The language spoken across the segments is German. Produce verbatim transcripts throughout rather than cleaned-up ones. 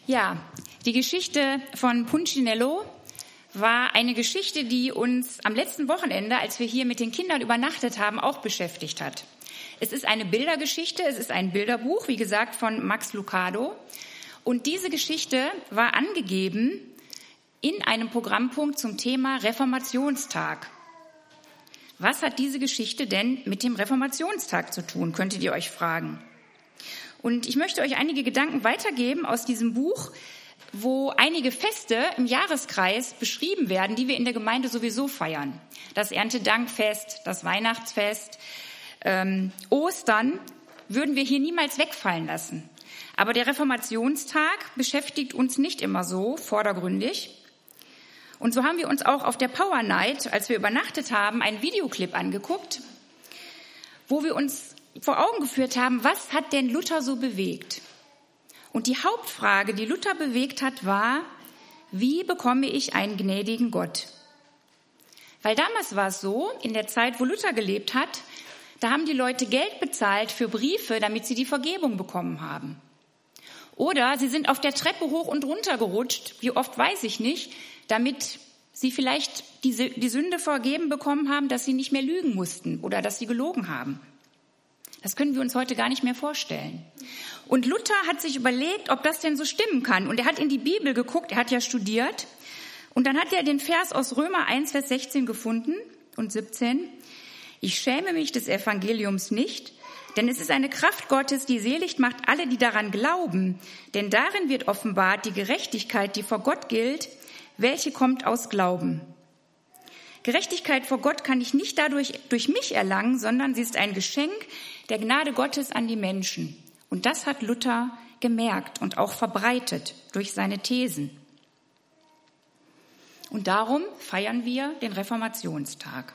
Ja, die Geschichte von Punchinello war eine Geschichte, die uns am letzten Wochenende, als wir hier mit den Kindern übernachtet haben, auch beschäftigt hat. Es ist eine Bildergeschichte, es ist ein Bilderbuch, wie gesagt, von Max Lucado. Und diese Geschichte war angegeben in einem Programmpunkt zum Thema Reformationstag. Was hat diese Geschichte denn mit dem Reformationstag zu tun, könntet ihr euch fragen. Und ich möchte euch einige Gedanken weitergeben aus diesem Buch, wo einige Feste im Jahreskreis beschrieben werden, die wir in der Gemeinde sowieso feiern. Das Erntedankfest, das Weihnachtsfest, ähm, Ostern würden wir hier niemals wegfallen lassen. Aber der Reformationstag beschäftigt uns nicht immer so vordergründig. Und so haben wir uns auch auf der Power Night, als wir übernachtet haben, einen Videoclip angeguckt, wo wir uns vor Augen geführt haben, was hat denn Luther so bewegt? Und die Hauptfrage, die Luther bewegt hat, war, wie bekomme ich einen gnädigen Gott? Weil damals war es so, in der Zeit, wo Luther gelebt hat, da haben die Leute Geld bezahlt für Briefe, damit sie die Vergebung bekommen haben. Oder sie sind auf der Treppe hoch und runter gerutscht, wie oft weiß ich nicht, damit sie vielleicht die, die Sünde vergeben bekommen haben, dass sie nicht mehr lügen mussten oder dass sie gelogen haben. Das können wir uns heute gar nicht mehr vorstellen. Und Luther hat sich überlegt, ob das denn so stimmen kann. Und er hat in die Bibel geguckt, er hat ja studiert. Und dann hat er den Vers aus Römer eins, Vers sechzehn gefunden und siebzehn. Ich schäme mich des Evangeliums nicht, denn es ist eine Kraft Gottes, die selig macht alle, die daran glauben. Denn darin wird offenbart die Gerechtigkeit, die vor Gott gilt, welche kommt aus Glauben. Gerechtigkeit vor Gott kann ich nicht dadurch durch mich erlangen, sondern sie ist ein Geschenk der Gnade Gottes an die Menschen. Und das hat Luther gemerkt und auch verbreitet durch seine Thesen. Und darum feiern wir den Reformationstag.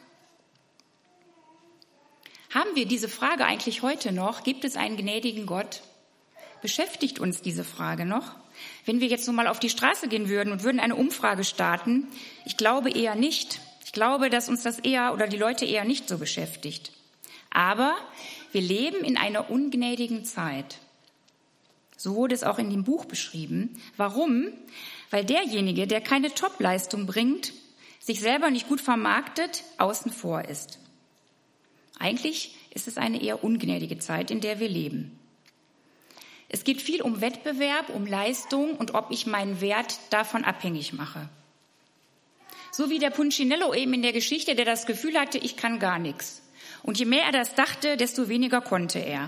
Haben wir diese Frage eigentlich heute noch? Gibt es einen gnädigen Gott? Beschäftigt uns diese Frage noch? Wenn wir jetzt so mal auf die Straße gehen würden und würden eine Umfrage starten, ich glaube eher nicht. Ich glaube, dass uns das eher oder die Leute eher nicht so beschäftigt. Aber wir leben in einer ungnädigen Zeit. So wurde es auch in dem Buch beschrieben. Warum? Weil derjenige, der keine Topleistung bringt, sich selber nicht gut vermarktet, außen vor ist. Eigentlich ist es eine eher ungnädige Zeit, in der wir leben. Es geht viel um Wettbewerb, um Leistung und ob ich meinen Wert davon abhängig mache. So wie der Punchinello eben in der Geschichte, der das Gefühl hatte, ich kann gar nichts. Und je mehr er das dachte, desto weniger konnte er.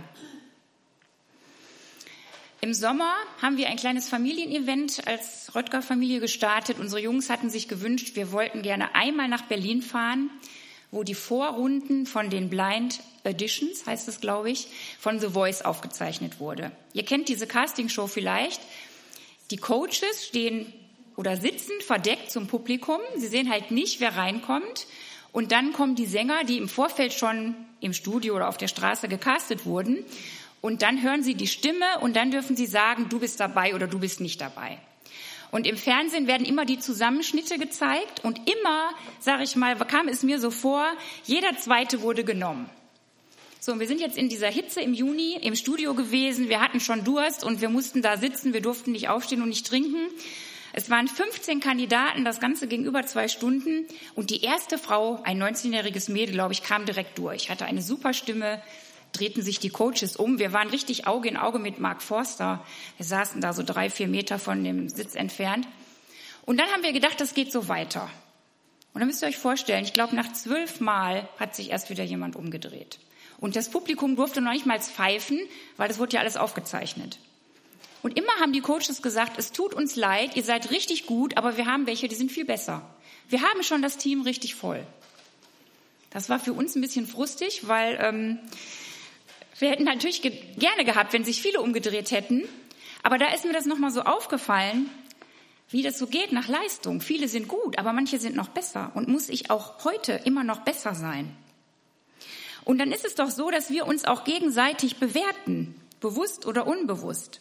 Im Sommer haben wir ein kleines Familienevent als Röttger-Familie gestartet. Unsere Jungs hatten sich gewünscht, wir wollten gerne einmal nach Berlin fahren, wo die Vorrunden von den Blind Auditions, heißt es, glaube ich, von The Voice aufgezeichnet wurde. Ihr kennt diese Castingshow vielleicht. Die Coaches stehen oder sitzen verdeckt zum Publikum. Sie sehen halt nicht, wer reinkommt. Und dann kommen die Sänger, die im Vorfeld schon im Studio oder auf der Straße gecastet wurden. Und dann hören sie die Stimme und dann dürfen sie sagen, du bist dabei oder du bist nicht dabei. Und im Fernsehen werden immer die Zusammenschnitte gezeigt. Und immer, sage ich mal, kam es mir so vor, jeder Zweite wurde genommen. So, und wir sind jetzt in dieser Hitze im Juni im Studio gewesen. Wir hatten schon Durst und wir mussten da sitzen. Wir durften nicht aufstehen und nicht trinken. Es waren fünfzehn Kandidaten, das Ganze ging über zwei Stunden. Und die erste Frau, ein neunzehnjähriges Mädel, glaube ich, kam direkt durch. Hatte eine super Stimme, drehten sich die Coaches um. Wir waren richtig Auge in Auge mit Mark Forster. Wir saßen da so drei, vier Meter von dem Sitz entfernt. Und dann haben wir gedacht, das geht so weiter. Und dann müsst ihr euch vorstellen, ich glaube, nach zwölf Mal hat sich erst wieder jemand umgedreht. Und das Publikum durfte noch nicht mal pfeifen, weil das wurde ja alles aufgezeichnet. Und immer haben die Coaches gesagt, es tut uns leid, ihr seid richtig gut, aber wir haben welche, die sind viel besser. Wir haben schon das Team richtig voll. Das war für uns ein bisschen frustig, weil ähm, wir hätten natürlich ge- gerne gehabt, wenn sich viele umgedreht hätten. Aber da ist mir das nochmal so aufgefallen, wie das so geht nach Leistung. Viele sind gut, aber manche sind noch besser. Und muss ich auch heute immer noch besser sein? Und dann ist es doch so, dass wir uns auch gegenseitig bewerten, bewusst oder unbewusst.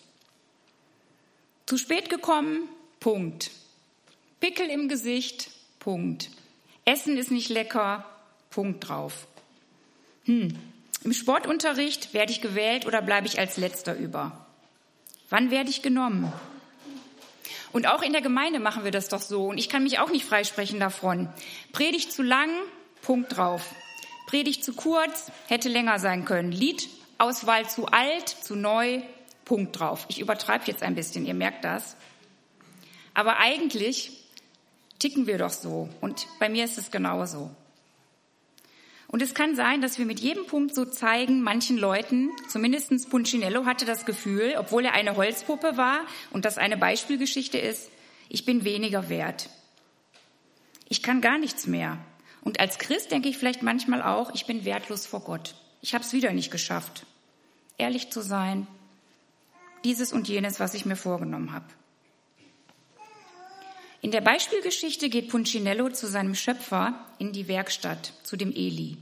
Zu spät gekommen, Punkt. Pickel im Gesicht, Punkt. Essen ist nicht lecker, Punkt drauf. Hm. Im Sportunterricht werde ich gewählt oder bleibe ich als Letzter über? Wann werde ich genommen? Und auch in der Gemeinde machen wir das doch so. Und ich kann mich auch nicht freisprechen davon. Predigt zu lang, Punkt drauf. Predigt zu kurz, hätte länger sein können. Liedauswahl zu alt, zu neu, Punkt drauf. Ich übertreibe jetzt ein bisschen, ihr merkt das. Aber eigentlich ticken wir doch so. Und bei mir ist es genauso. Und es kann sein, dass wir mit jedem Punkt so zeigen, manchen Leuten, zumindest Punchinello hatte das Gefühl, obwohl er eine Holzpuppe war und das eine Beispielgeschichte ist, ich bin weniger wert. Ich kann gar nichts mehr. Und als Christ denke ich vielleicht manchmal auch, ich bin wertlos vor Gott. Ich habe es wieder nicht geschafft, ehrlich zu sein, dieses und jenes, was ich mir vorgenommen habe. In der Beispielgeschichte geht Punchinello zu seinem Schöpfer in die Werkstatt, zu dem Eli.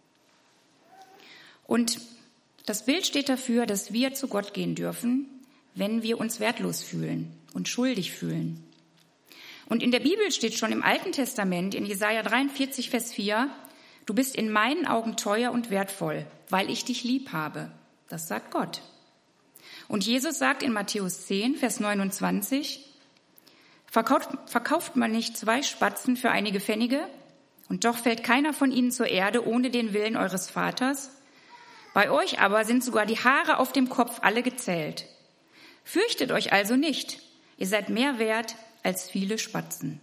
Und das Bild steht dafür, dass wir zu Gott gehen dürfen, wenn wir uns wertlos fühlen und schuldig fühlen. Und in der Bibel steht schon im Alten Testament, in Jesaja dreiundvierzig, Vers vier, du bist in meinen Augen teuer und wertvoll, weil ich dich lieb habe. Das sagt Gott. Und Jesus sagt in Matthäus zehn, Vers neunundzwanzig, Verkauft, verkauft man nicht zwei Spatzen für einige Pfennige? Und doch fällt keiner von ihnen zur Erde ohne den Willen eures Vaters? Bei euch aber sind sogar die Haare auf dem Kopf alle gezählt. Fürchtet euch also nicht. Ihr seid mehr wert als viele Spatzen.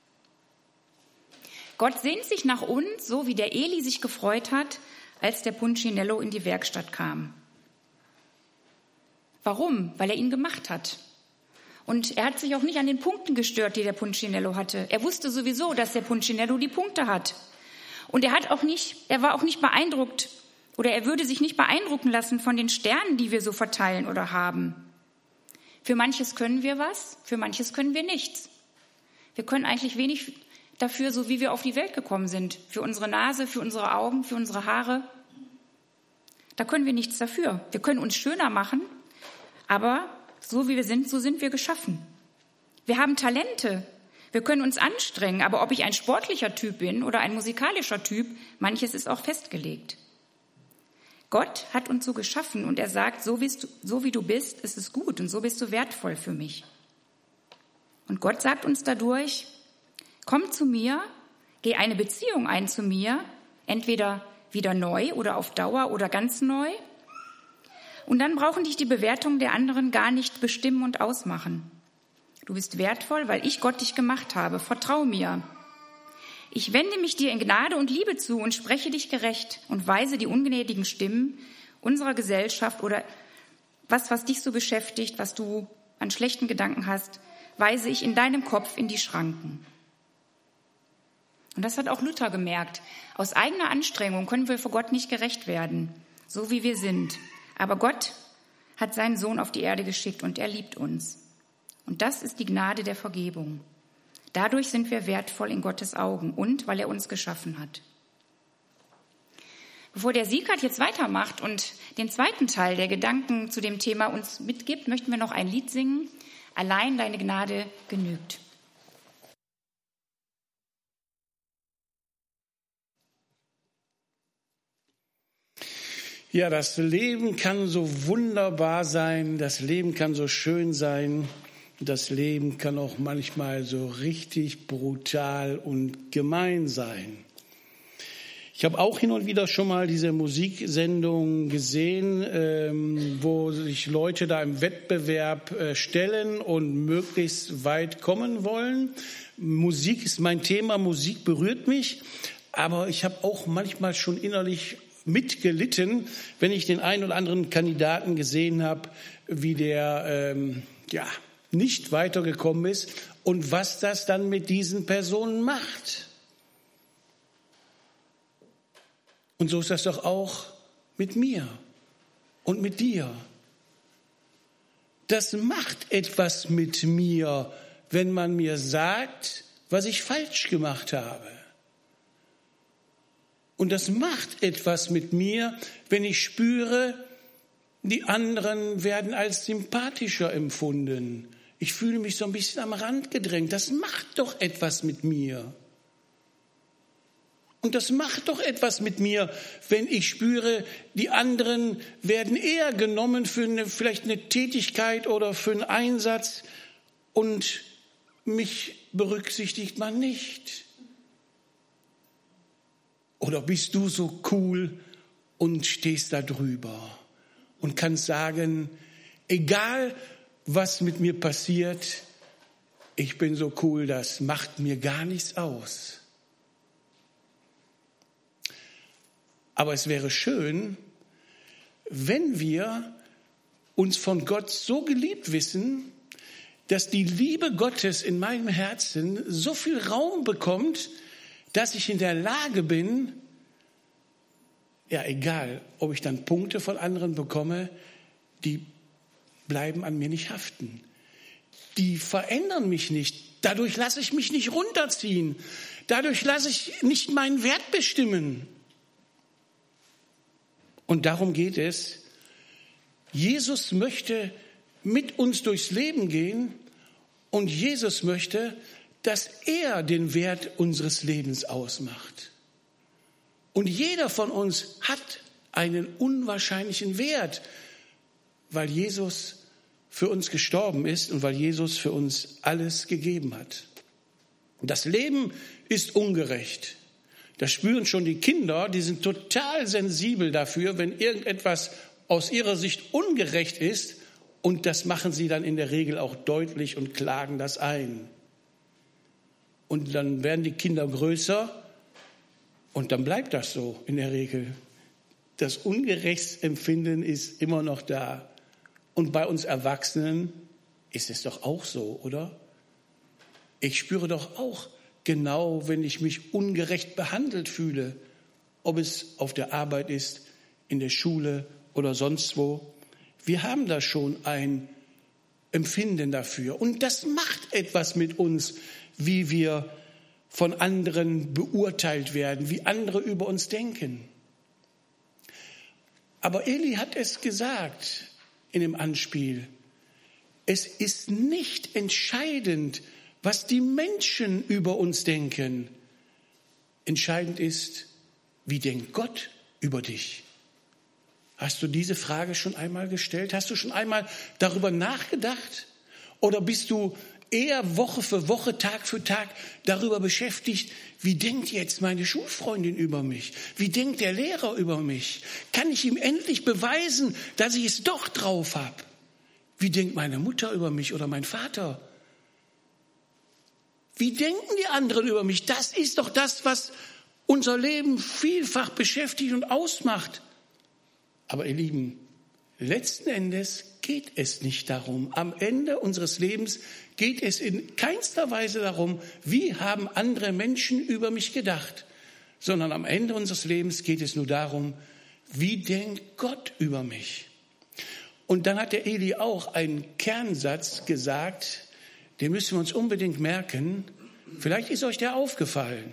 Gott sehnt sich nach uns, so wie der Eli sich gefreut hat, als der Punchinello in die Werkstatt kam. Warum? Weil er ihn gemacht hat. Und er hat sich auch nicht an den Punkten gestört, die der Punchinello hatte. Er wusste sowieso, dass der Punchinello die Punkte hat. Und er hat auch nicht, er war auch nicht beeindruckt oder er würde sich nicht beeindrucken lassen von den Sternen, die wir so verteilen oder haben. Für manches können wir was, für manches können wir nichts. Wir können eigentlich wenig dafür, so wie wir auf die Welt gekommen sind. Für unsere Nase, für unsere Augen, für unsere Haare. Da können wir nichts dafür. Wir können uns schöner machen, aber so wie wir sind, so sind wir geschaffen. Wir haben Talente. Wir können uns anstrengen, aber ob ich ein sportlicher Typ bin oder ein musikalischer Typ, manches ist auch festgelegt. Gott hat uns so geschaffen und er sagt, so wie du, so wie du bist, ist es gut und so bist du wertvoll für mich. Und Gott sagt uns dadurch, komm zu mir, geh eine Beziehung ein zu mir, entweder wieder neu oder auf Dauer oder ganz neu. Und dann brauchen dich die Bewertungen der anderen gar nicht bestimmen und ausmachen. Du bist wertvoll, weil ich Gott dich gemacht habe. Vertrau mir. Ich wende mich dir in Gnade und Liebe zu und spreche dich gerecht und weise die ungnädigen Stimmen unserer Gesellschaft oder was, was dich so beschäftigt, was du an schlechten Gedanken hast, weise ich in deinem Kopf in die Schranken. Und das hat auch Luther gemerkt. Aus eigener Anstrengung können wir vor Gott nicht gerecht werden, so wie wir sind. Aber Gott hat seinen Sohn auf die Erde geschickt und er liebt uns. Und das ist die Gnade der Vergebung. Dadurch sind wir wertvoll in Gottes Augen und weil er uns geschaffen hat. Bevor der Sieghard jetzt weitermacht und den zweiten Teil der Gedanken zu dem Thema uns mitgibt, möchten wir noch ein Lied singen. Allein deine Gnade genügt. Ja, das Leben kann so wunderbar sein, das Leben kann so schön sein, das Leben kann auch manchmal so richtig brutal und gemein sein. Ich habe auch hin und wieder schon mal diese Musiksendung gesehen, ähm, wo sich Leute da im Wettbewerb äh, stellen und möglichst weit kommen wollen. Musik ist mein Thema, Musik berührt mich, aber ich habe auch manchmal schon innerlich mitgelitten, wenn ich den einen oder anderen Kandidaten gesehen habe, wie der ähm, ja nicht weitergekommen ist und was das dann mit diesen Personen macht. Und so ist das doch auch mit mir und mit dir. Das macht etwas mit mir, wenn man mir sagt, was ich falsch gemacht habe. Und das macht etwas mit mir, wenn ich spüre, die anderen werden als sympathischer empfunden. Ich fühle mich so ein bisschen am Rand gedrängt. Das macht doch etwas mit mir. Und das macht doch etwas mit mir, wenn ich spüre, die anderen werden eher genommen für eine, vielleicht eine Tätigkeit oder für einen Einsatz und mich berücksichtigt man nicht. Oder bist du so cool und stehst da drüber und kannst sagen, egal was mit mir passiert, ich bin so cool, das macht mir gar nichts aus. Aber es wäre schön, wenn wir uns von Gott so geliebt wissen, dass die Liebe Gottes in meinem Herzen so viel Raum bekommt, dass ich in der Lage bin, ja egal, ob ich dann Punkte von anderen bekomme, die bleiben an mir nicht haften. Die verändern mich nicht. Dadurch lasse ich mich nicht runterziehen. Dadurch lasse ich nicht meinen Wert bestimmen. Und darum geht es. Jesus möchte mit uns durchs Leben gehen und Jesus möchte, dass er den Wert unseres Lebens ausmacht. Und jeder von uns hat einen unwahrscheinlichen Wert, weil Jesus für uns gestorben ist und weil Jesus für uns alles gegeben hat. Das Leben ist ungerecht. Das spüren schon die Kinder, die sind total sensibel dafür, wenn irgendetwas aus ihrer Sicht ungerecht ist. Und das machen sie dann in der Regel auch deutlich und klagen das ein. Und dann werden die Kinder größer und dann bleibt das so in der Regel. Das Ungerechtsempfinden ist immer noch da. Und bei uns Erwachsenen ist es doch auch so, oder? Ich spüre doch auch genau, wenn ich mich ungerecht behandelt fühle, ob es auf der Arbeit ist, in der Schule oder sonst wo. Wir haben da schon ein Empfinden dafür. Und das macht etwas mit uns, wie wir von anderen beurteilt werden, wie andere über uns denken. Aber Eli hat es gesagt in dem Anspiel. Es ist nicht entscheidend, was die Menschen über uns denken. Entscheidend ist, wie denkt Gott über dich? Hast du diese Frage schon einmal gestellt? Hast du schon einmal darüber nachgedacht? Oder bist du eher Woche für Woche, Tag für Tag darüber beschäftigt, wie denkt jetzt meine Schulfreundin über mich? Wie denkt der Lehrer über mich? Kann ich ihm endlich beweisen, dass ich es doch drauf habe? Wie denkt meine Mutter über mich oder mein Vater? Wie denken die anderen über mich? Das ist doch das, was unser Leben vielfach beschäftigt und ausmacht. Aber ihr Lieben, letzten Endes geht es nicht darum. Am Ende unseres Lebens geht es in keinster Weise darum, wie haben andere Menschen über mich gedacht, sondern am Ende unseres Lebens geht es nur darum, wie denkt Gott über mich. Und dann hat der Eli auch einen Kernsatz gesagt, den müssen wir uns unbedingt merken. Vielleicht ist euch der aufgefallen.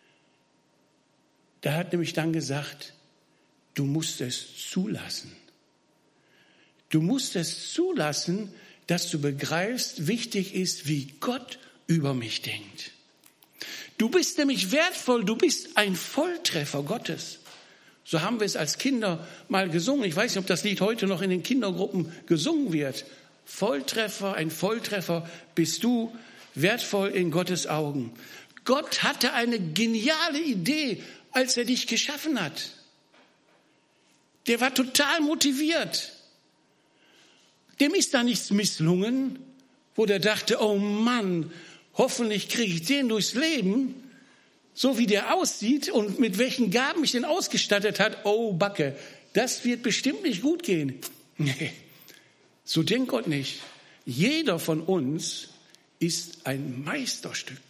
Der hat nämlich dann gesagt, du musst es zulassen. Du musst es zulassen, dass du begreifst, wichtig ist, wie Gott über mich denkt. Du bist nämlich wertvoll, du bist ein Volltreffer Gottes. So haben wir es als Kinder mal gesungen. Ich weiß nicht, ob das Lied heute noch in den Kindergruppen gesungen wird. Volltreffer, ein Volltreffer bist du, wertvoll in Gottes Augen. Gott hatte eine geniale Idee, als er dich geschaffen hat. Der war total motiviert. Dem ist da nichts misslungen, wo der dachte, oh Mann, hoffentlich kriege ich den durchs Leben, so wie der aussieht und mit welchen Gaben ich den ausgestattet hat. Oh Backe, das wird bestimmt nicht gut gehen. Nee, so denkt Gott nicht. Jeder von uns ist ein Meisterstück.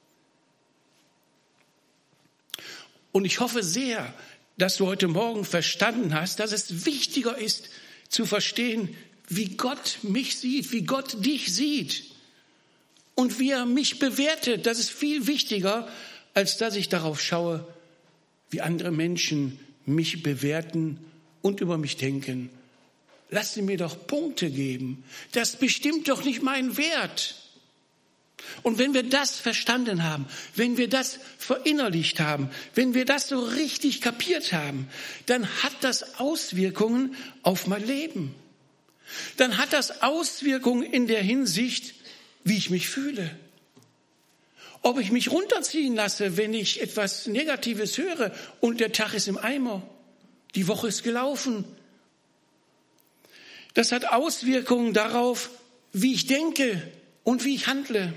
Und ich hoffe sehr, dass du heute Morgen verstanden hast, dass es wichtiger ist zu verstehen, wie Gott mich sieht, wie Gott dich sieht und wie er mich bewertet. Das ist viel wichtiger, als dass ich darauf schaue, wie andere Menschen mich bewerten und über mich denken. Lass sie mir doch Punkte geben. Das bestimmt doch nicht meinen Wert. Und wenn wir das verstanden haben, wenn wir das verinnerlicht haben, wenn wir das so richtig kapiert haben, dann hat das Auswirkungen auf mein Leben. Dann hat das Auswirkungen in der Hinsicht, wie ich mich fühle. ob ich mich runterziehen lasse, wenn ich etwas Negatives höre und der Tag ist im Eimer, die Woche ist gelaufen. Das hat Auswirkungen darauf, wie ich denke und wie ich handle.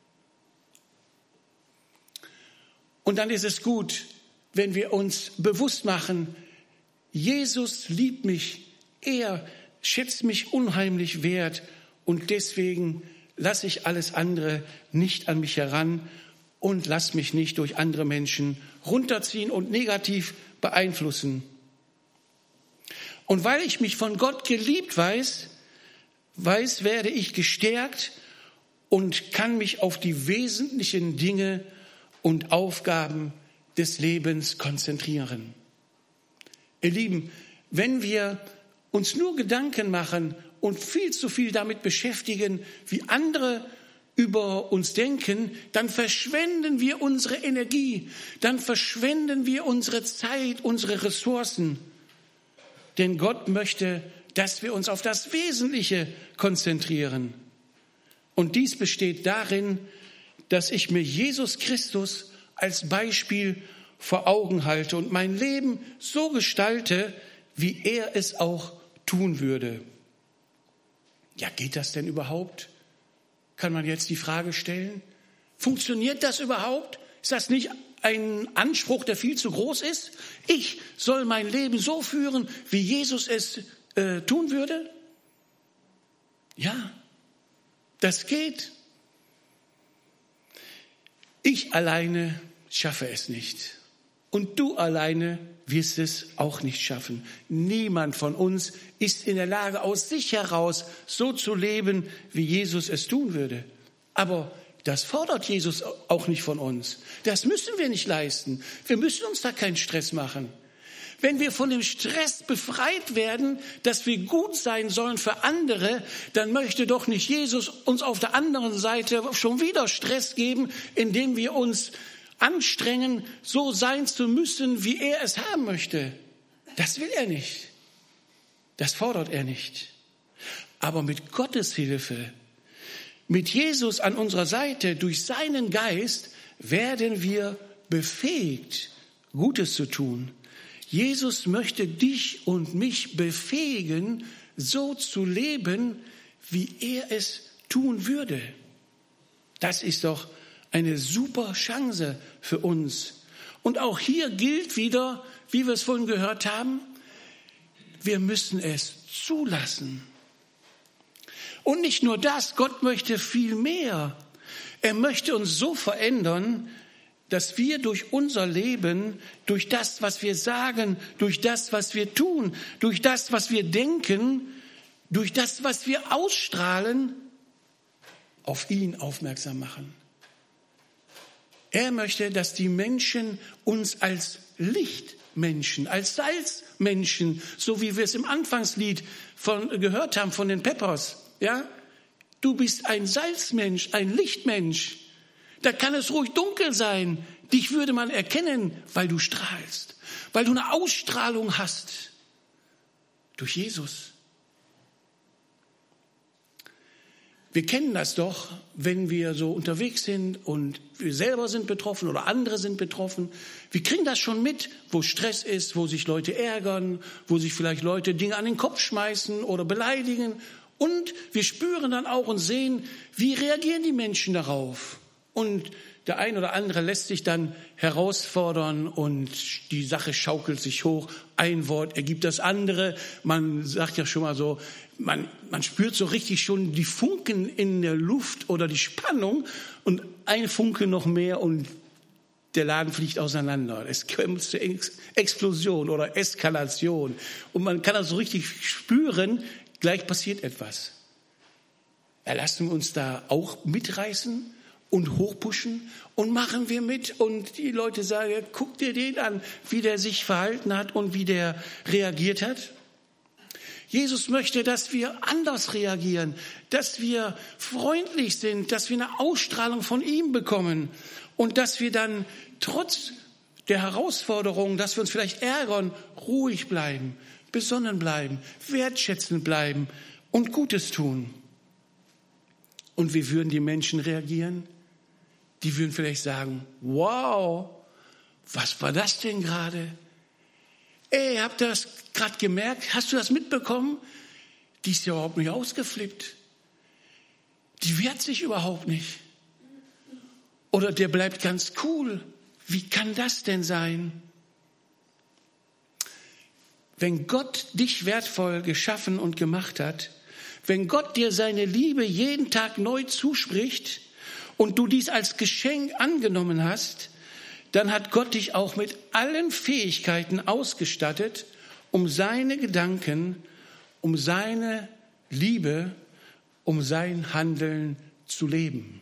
Und dann ist es gut, wenn wir uns bewusst machen, Jesus liebt mich, er schätzt mich unheimlich wert und deswegen lasse ich alles andere nicht an mich heran und lasse mich nicht durch andere Menschen runterziehen und negativ beeinflussen. Und weil ich mich von Gott geliebt weiß, weiß, werde ich gestärkt und kann mich auf die wesentlichen Dinge und Aufgaben des Lebens konzentrieren. Ihr Lieben, wenn wir uns nur Gedanken machen und viel zu viel damit beschäftigen, wie andere über uns denken, dann verschwenden wir unsere Energie, dann verschwenden wir unsere Zeit, unsere Ressourcen. Denn Gott möchte, dass wir uns auf das Wesentliche konzentrieren. Und dies besteht darin, dass ich mir Jesus Christus als Beispiel vor Augen halte und mein Leben so gestalte, wie er es auch tun würde. Ja, geht das denn überhaupt? Kann man jetzt die Frage stellen. Funktioniert das überhaupt? Ist das nicht ein Anspruch, der viel zu groß ist? Ich soll mein Leben so führen, wie Jesus es äh, tun würde? Ja, das geht. Ich alleine schaffe es nicht. Und du alleine wirst es auch nicht schaffen. Niemand von uns ist in der Lage, aus sich heraus so zu leben, wie Jesus es tun würde. Aber das fordert Jesus auch nicht von uns. Das müssen wir nicht leisten. Wir müssen uns da keinen Stress machen. Wenn wir von dem Stress befreit werden, dass wir gut sein sollen für andere, dann möchte doch nicht Jesus uns auf der anderen Seite schon wieder Stress geben, indem wir uns anstrengen, so sein zu müssen, wie er es haben möchte. Das will er nicht. Das fordert er nicht. Aber mit Gottes Hilfe, mit Jesus an unserer Seite, durch seinen Geist, werden wir befähigt, Gutes zu tun. Jesus möchte dich und mich befähigen, so zu leben, wie er es tun würde. Das ist doch eine super Chance für uns. Und auch hier gilt wieder, wie wir es vorhin gehört haben, wir müssen es zulassen. Und nicht nur das, Gott möchte viel mehr. Er möchte uns so verändern, dass wir durch unser Leben, durch das, was wir sagen, durch das, was wir tun, durch das, was wir denken, durch das, was wir ausstrahlen, auf ihn aufmerksam machen. Er möchte, dass die Menschen uns als Lichtmenschen, als Salzmenschen, so wie wir es im Anfangslied von, gehört haben von den Peppers, ja? Du bist ein Salzmensch, ein Lichtmensch. Da kann es ruhig dunkel sein. Dich würde man erkennen, weil du strahlst, weil du eine Ausstrahlung hast durch Jesus. Wir kennen das doch, wenn wir so unterwegs sind und wir selber sind betroffen oder andere sind betroffen. Wir kriegen das schon mit, wo Stress ist, wo sich Leute ärgern, wo sich vielleicht Leute Dinge an den Kopf schmeißen oder beleidigen. Und wir spüren dann auch und sehen, wie reagieren die Menschen darauf. Und der ein oder andere lässt sich dann herausfordern und die Sache schaukelt sich hoch. Ein Wort ergibt das andere. Man sagt ja schon mal so, man, man spürt so richtig schon die Funken in der Luft oder die Spannung und ein Funke noch mehr und der Laden fliegt auseinander. Es kommt zur Explosion oder Eskalation und man kann das so richtig spüren, gleich passiert etwas. Ja, lassen wir uns da auch mitreißen und hochpushen und machen wir mit und die Leute sagen, guck dir den an, wie der sich verhalten hat und wie der reagiert hat. Jesus möchte, dass wir anders reagieren, dass wir freundlich sind, dass wir eine Ausstrahlung von ihm bekommen und dass wir dann trotz der Herausforderungen, dass wir uns vielleicht ärgern, ruhig bleiben, besonnen bleiben, wertschätzend bleiben und Gutes tun. Und wie würden die Menschen reagieren? die würden vielleicht sagen, wow, was war das denn gerade? Ey, habt ihr das gerade gemerkt? Hast du das mitbekommen? Die ist ja überhaupt nicht ausgeflippt. Die wehrt sich überhaupt nicht. Oder der bleibt ganz cool. Wie kann das denn sein? Wenn Gott dich wertvoll geschaffen und gemacht hat, wenn Gott dir seine Liebe jeden Tag neu zuspricht und du dies als Geschenk angenommen hast, dann hat Gott dich auch mit allen Fähigkeiten ausgestattet, um seine Gedanken, um seine Liebe, um sein Handeln zu leben.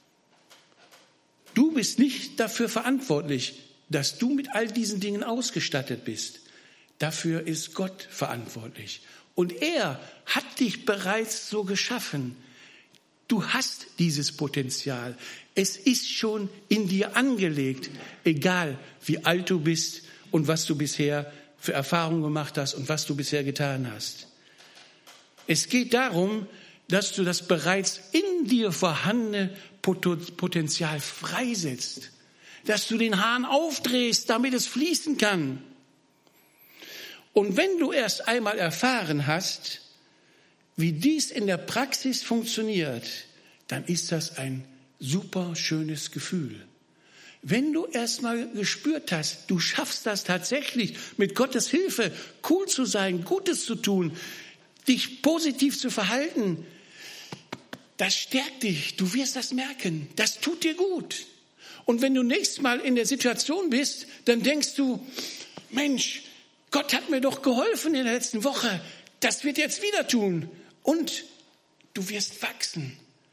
Du bist nicht dafür verantwortlich, dass du mit all diesen Dingen ausgestattet bist. Dafür ist Gott verantwortlich. Und er hat dich bereits so geschaffen. Du hast dieses Potenzial. Es ist schon in dir angelegt, egal wie alt du bist und was du bisher für Erfahrungen gemacht hast und was du bisher getan hast. Es geht darum, dass du das bereits in dir vorhandene Potenzial freisetzt, dass du den Hahn aufdrehst, damit es fließen kann. Und wenn du erst einmal erfahren hast, wie dies in der Praxis funktioniert, dann ist das ein super schönes Gefühl. Wenn du erst mal gespürt hast, du schaffst das tatsächlich mit Gottes Hilfe, cool zu sein, Gutes zu tun, dich positiv zu verhalten, das stärkt dich, du wirst das merken, das tut dir gut. Und wenn du nächstes Mal in der Situation bist, dann denkst du, Mensch, Gott hat mir doch geholfen in der letzten Woche, das wird er jetzt wieder tun. Und du wirst wachsen.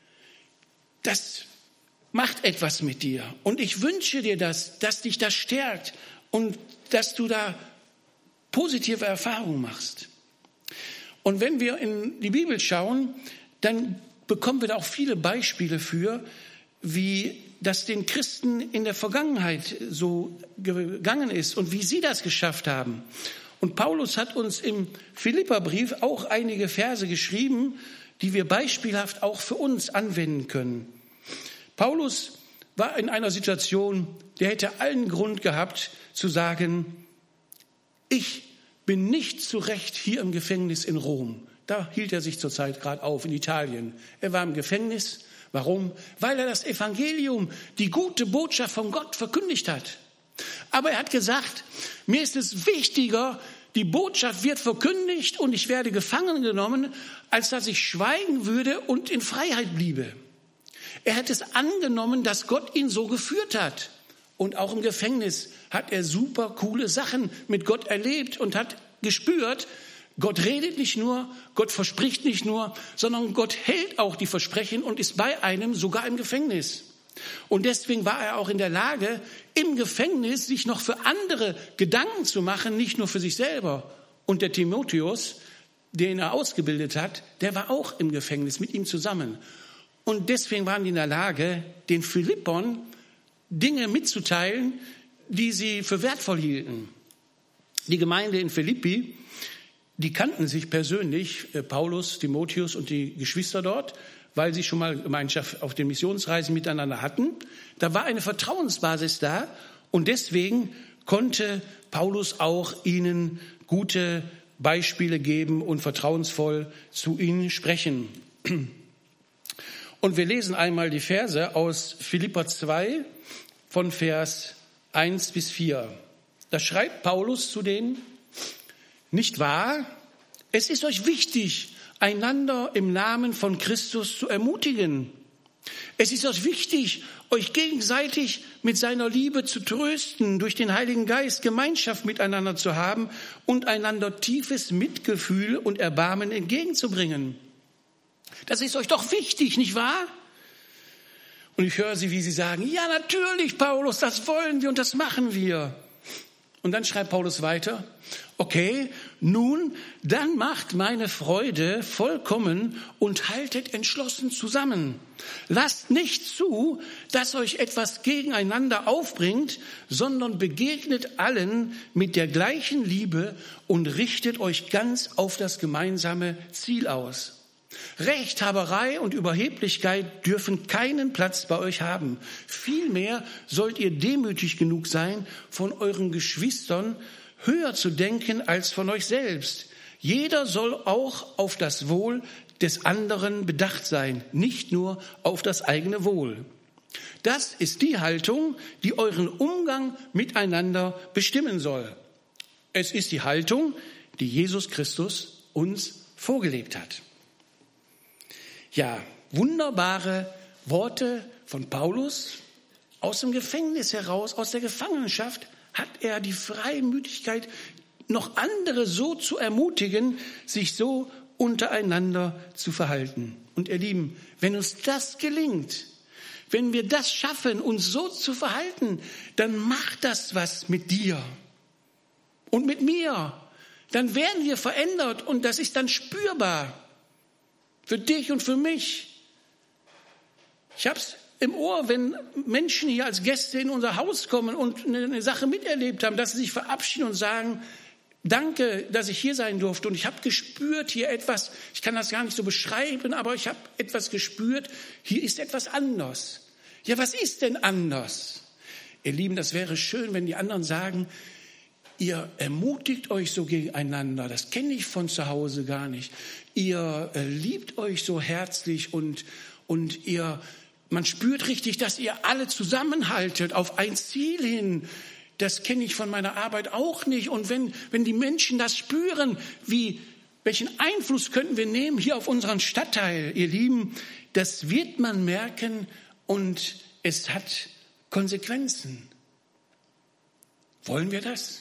Das macht etwas mit dir. Und ich wünsche dir das, dass dich das stärkt und dass du da positive Erfahrungen machst. Und wenn wir in die Bibel schauen, dann bekommen wir da auch viele Beispiele für, wie das den Christen in der Vergangenheit so gegangen ist und wie sie das geschafft haben. Und Paulus hat uns im Philipperbrief auch einige Verse geschrieben, die wir beispielhaft auch für uns anwenden können. Paulus war in einer Situation, der hätte allen Grund gehabt zu sagen, ich bin nicht zu Recht hier im Gefängnis in Rom. Da hielt er sich zurzeit gerade auf, in Italien. Er war im Gefängnis. Warum? Weil er das Evangelium, die gute Botschaft von Gott verkündigt hat. Aber er hat gesagt, mir ist es wichtiger, die Botschaft wird verkündigt und ich werde gefangen genommen, als dass ich schweigen würde und in Freiheit bliebe. Er hat es angenommen, dass Gott ihn so geführt hat. Und auch im Gefängnis hat er super coole Sachen mit Gott erlebt und hat gespürt, Gott redet nicht nur, Gott verspricht nicht nur, sondern Gott hält auch die Versprechen und ist bei einem sogar im Gefängnis. Und deswegen war er auch in der Lage, im Gefängnis sich noch für andere Gedanken zu machen, nicht nur für sich selber. Und der Timotheus, den er ausgebildet hat, der war auch im Gefängnis mit ihm zusammen. Und deswegen waren die in der Lage, den Philippern Dinge mitzuteilen, die sie für wertvoll hielten. Die Gemeinde in Philippi, die kannten sich persönlich, Paulus, Timotheus und die Geschwister dort, weil sie schon mal Gemeinschaft auf den Missionsreisen miteinander hatten. Da war eine Vertrauensbasis da und deswegen konnte Paulus auch ihnen gute Beispiele geben und vertrauensvoll zu ihnen sprechen. Und wir lesen einmal die Verse aus Philipper zwei von Vers eins bis vier. Da schreibt Paulus zu denen, nicht wahr? Es ist euch wichtig, einander im Namen von Christus zu ermutigen. Es ist euch wichtig, euch gegenseitig mit seiner Liebe zu trösten, durch den Heiligen Geist Gemeinschaft miteinander zu haben und einander tiefes Mitgefühl und Erbarmen entgegenzubringen. Das ist euch doch wichtig, nicht wahr? Und ich höre sie, wie sie sagen, ja natürlich, Paulus, das wollen wir und das machen wir. Und dann schreibt Paulus weiter, okay, nun, dann macht meine Freude vollkommen und haltet entschlossen zusammen. Lasst nicht zu, dass euch etwas gegeneinander aufbringt, sondern begegnet allen mit der gleichen Liebe und richtet euch ganz auf das gemeinsame Ziel aus. Rechthaberei und Überheblichkeit dürfen keinen Platz bei euch haben. Vielmehr sollt ihr demütig genug sein, von euren Geschwistern höher zu denken als von euch selbst. Jeder soll auch auf das Wohl des anderen bedacht sein, nicht nur auf das eigene Wohl. Das ist die Haltung, die euren Umgang miteinander bestimmen soll. Es ist die Haltung, die Jesus Christus uns vorgelebt hat. Ja, wunderbare Worte von Paulus. Aus dem Gefängnis heraus, aus der Gefangenschaft, hat er die Freimütigkeit, noch andere so zu ermutigen, sich so untereinander zu verhalten. Und ihr Lieben, wenn uns das gelingt, wenn wir das schaffen, uns so zu verhalten, dann macht das was mit dir und mit mir. Dann werden wir verändert und das ist dann spürbar für dich und für mich. Ich habe es im Ohr, wenn Menschen hier als Gäste in unser Haus kommen und eine Sache miterlebt haben, dass sie sich verabschieden und sagen, danke, dass ich hier sein durfte. Und ich habe gespürt hier etwas, ich kann das gar nicht so beschreiben, aber ich habe etwas gespürt, hier ist etwas anders. Ja, was ist denn anders? Ihr Lieben, das wäre schön, wenn die anderen sagen, ihr ermutigt euch so gegeneinander, das kenne ich von zu Hause gar nicht. Ihr äh, liebt euch so herzlich und, und ihr, man spürt richtig, dass ihr alle zusammenhaltet auf ein Ziel hin. Das kenne ich von meiner Arbeit auch nicht. Und wenn, wenn die Menschen das spüren, wie, welchen Einfluss könnten wir nehmen hier auf unseren Stadtteil, ihr Lieben, das wird man merken und es hat Konsequenzen. Wollen wir das?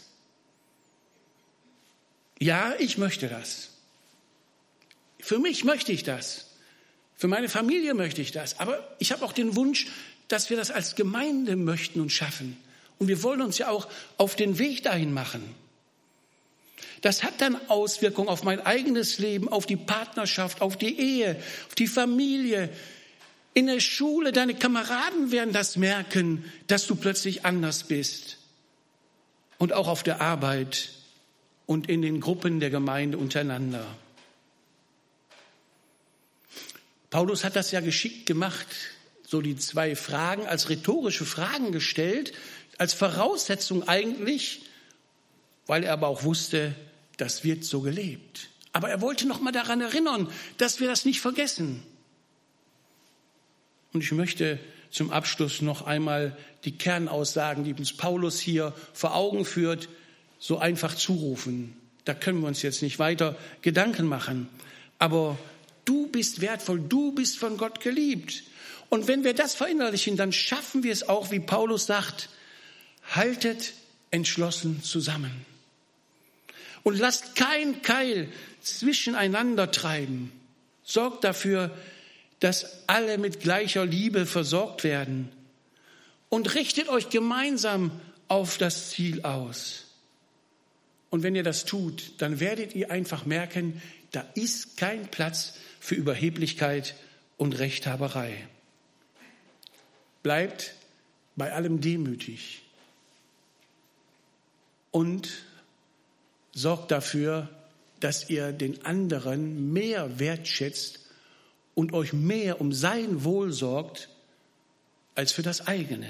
Ja, ich möchte das. Für mich möchte ich das. Für meine Familie möchte ich das. Aber ich habe auch den Wunsch, dass wir das als Gemeinde möchten und schaffen. Und wir wollen uns ja auch auf den Weg dahin machen. Das hat dann Auswirkungen auf mein eigenes Leben, auf die Partnerschaft, auf die Ehe, auf die Familie. In der Schule, deine Kameraden werden das merken, dass du plötzlich anders bist. Und auch auf der Arbeit und in den Gruppen der Gemeinde untereinander. Paulus hat das ja geschickt gemacht, so die zwei Fragen als rhetorische Fragen gestellt, als Voraussetzung eigentlich, weil er aber auch wusste, das wird so gelebt. Aber er wollte noch mal daran erinnern, dass wir das nicht vergessen. Und ich möchte zum Abschluss noch einmal die Kernaussagen, die uns Paulus hier vor Augen führt, so einfach zurufen. Da können wir uns jetzt nicht weiter Gedanken machen. Aber du bist wertvoll, du bist von Gott geliebt. Und wenn wir das verinnerlichen, dann schaffen wir es auch, wie Paulus sagt, haltet entschlossen zusammen. Und lasst kein Keil zwischeneinander treiben. Sorgt dafür, dass alle mit gleicher Liebe versorgt werden. Und richtet euch gemeinsam auf das Ziel aus. Und wenn ihr das tut, dann werdet ihr einfach merken, da ist kein Platz für Überheblichkeit und Rechthaberei. Bleibt bei allem demütig und sorgt dafür, dass ihr den anderen mehr wertschätzt und euch mehr um sein Wohl sorgt als für das eigene.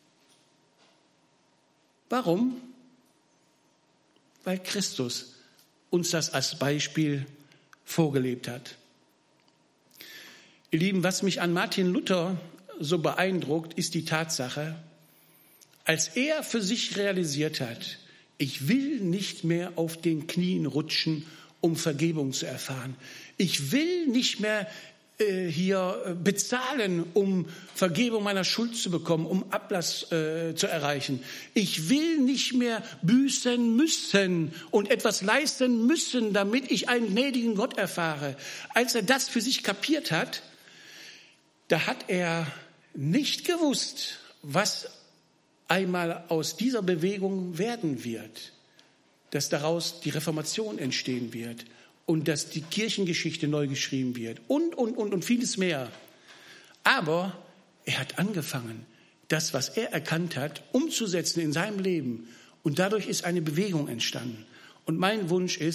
Warum? Weil Christus uns das als Beispiel vorgelebt hat. Ihr Lieben, was mich an Martin Luther so beeindruckt, ist die Tatsache, als er für sich realisiert hat, ich will nicht mehr auf den Knien rutschen, um Vergebung zu erfahren. Ich will nicht mehr äh, hier bezahlen, um Vergebung meiner Schuld zu bekommen, um Ablass äh, zu erreichen. Ich will nicht mehr büßen müssen und etwas leisten müssen, damit ich einen gnädigen Gott erfahre. Als er das für sich kapiert hat, da hat er nicht gewusst, was einmal aus dieser Bewegung werden wird, dass daraus die Reformation entstehen wird und dass die Kirchengeschichte neu geschrieben wird und, und, und, und vieles mehr. Aber er hat angefangen, das, was er erkannt hat, umzusetzen in seinem Leben. Und dadurch ist eine Bewegung entstanden. Und mein Wunsch ist,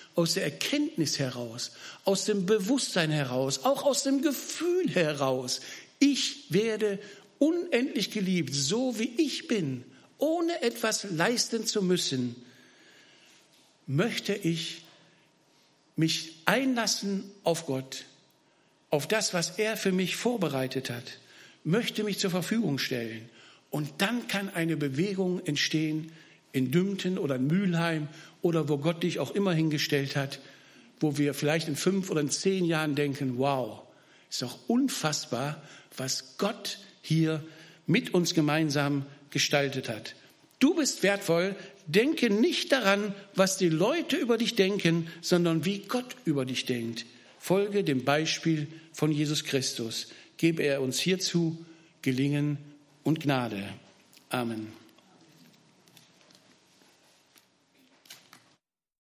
aus der Erkenntnis heraus, aus dem Bewusstsein heraus, auch aus dem Gefühl heraus. Ich werde unendlich geliebt, so wie ich bin, ohne etwas leisten zu müssen, möchte ich mich einlassen auf Gott, auf das, was er für mich vorbereitet hat, möchte mich zur Verfügung stellen. Und dann kann eine Bewegung entstehen in Dümpten oder in Mülheim oder wo Gott dich auch immer hingestellt hat, wo wir vielleicht in fünf oder in zehn Jahren denken, wow, ist doch unfassbar, was Gott hier mit uns gemeinsam gestaltet hat. Du bist wertvoll, denke nicht daran, was die Leute über dich denken, sondern wie Gott über dich denkt. Folge dem Beispiel von Jesus Christus. Gebe er uns hierzu Gelingen und Gnade. Amen.